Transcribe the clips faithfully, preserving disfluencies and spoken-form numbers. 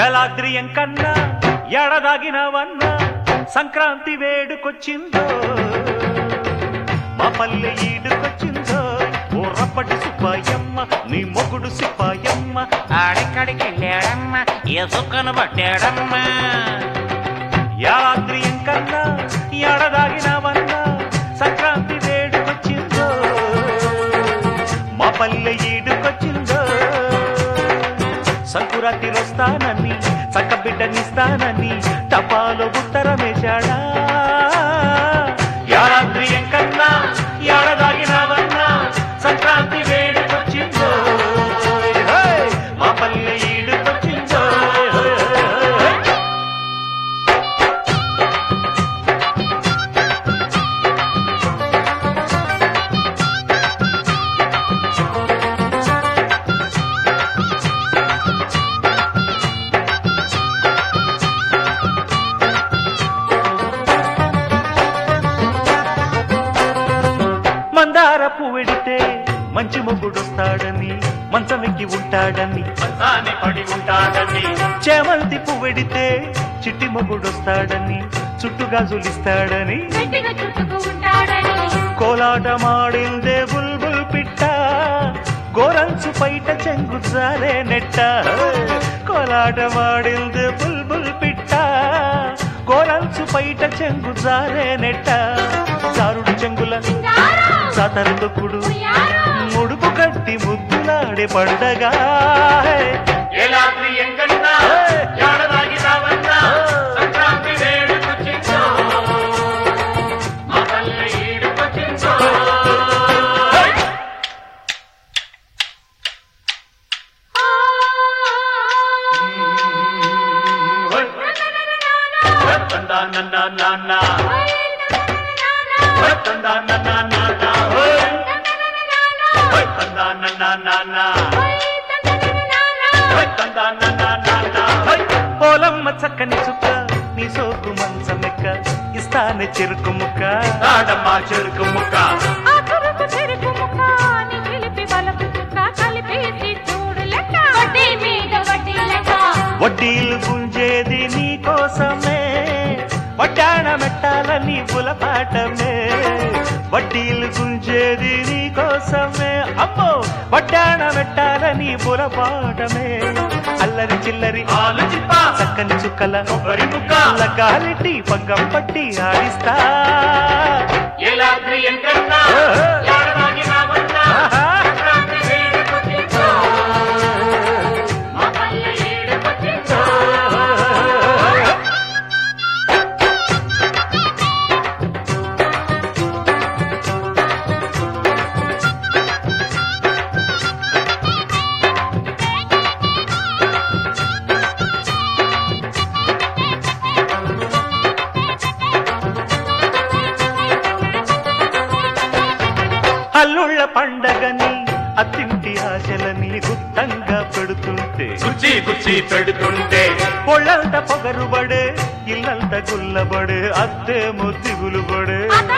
ఏలాద్రియం కన్నా ఎడదాగినవన్నా సంక్రాంతి వేడుకొచ్చిందో మా పల్లె ఈడుకొచ్చిందో ఓ రప్పటి సిపాయమ్మ నీ మొగుడు సిపాయమ్మ ఆడెక్కడికి వెళ్ళాడమ్మ ఏ సుక్కను పట్టాడమ్మ యాద్రియం కన్నా ఎడదాగినవన్నా సంక్రాంతి వేడుకొచ్చిందో మా పల్లె ఈడుకొచ్చిందో సంకురాతి వస్తానని చక్క బిడ్డనిస్తానని టపాలో ఉత్తరమేశాడా యాద్రియం కన్నా ఎడదాగినవన్నా సంక్రాంతి వేడుకొచ్చిందో మా పల్లె ఈడుకొచ్చిందో మందార పువ్వెడితే మంచి మొగుడొస్తాడని మంచమెక్కి ఉంటాడని మంచాన్ని పడి ఉంటాడని చేమంతి పువ్వెడితే చిట్టి మొగుడొస్తాడని చుట్టుగా జులిస్తాడని కోలాటమాడిందే బుల్బుల్ పిట్ట గోరంచు పైట చెంగుజారే నెట్ట కోలాటమాడిందే బుల్బుల్ పిట్ట గోరంచు పైట చెంగుజారే నెట్ట జారుడు చెంగుల సాతర తొక్కుడు ముడుపు కట్టి ముద్దులాడే పండగా పోలమ్మ చక్కని చుక్క నీ సోకు మంచమెక్క ఇస్తానే చెరుకు ముక్క ఆడమ్మా చెరుకు ముక్క వడ్డీలు గుంజేది నీ కోసమే వడ్డాణ మెట్టాలని పులపాటమే వడ్డీలు గుంజేది నీ కోసమే అమ్మో వడ్డాణ మెట్టాలని పులపాటమే అల్లరి చిల్లరి ఆలు చిప్ప చక్కని చుక్కల కొబ్బరి ముక్క లగాలిటి పగ్గం పట్టి ఆడిస్తా ఏలాద్రియం కన్నా ఎడదాగినవన్నా సంక్రాంతి వేడుకొచ్చిందో మా పల్లె ఈడుకొచ్చిందో అల్లుళ్ళ పండగని అత్తింటి ఆశలని గుత్తంగా పెడుతుంటే కుర్చీ కుర్చీ పెడుతుంటే పొళ్ళంత పొగరుబడే ఇల్లంత గుల్లబడే అత్తేమో దిగులుబడే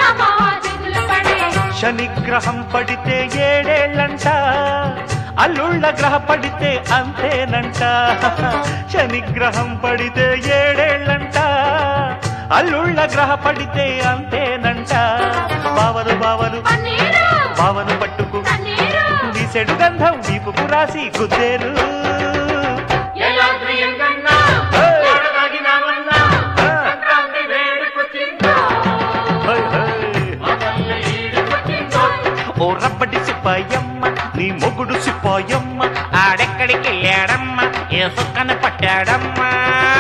శనిగ్రహం పడితే ఏడేళ్ళంట అల్లుళ్ళ గ్రహ పడితే అంతేనంట శనిగ్రహం పడితే ఏడేళ్ళంట అల్లుళ్ళ గ్రహ పడితే అంతేనంట బావలు బావలు బావను పట్టుకు నీ సెడు గంధం వీపుకు రాసి గుద్దేరు ఓ రప్పటి సిపాయమ్మ నీ మొగుడు సిపాయమ్మ ఆడెక్కడికి వెళ్ళాడమ్మ ఏ సుక్కను పట్టాడమ్మా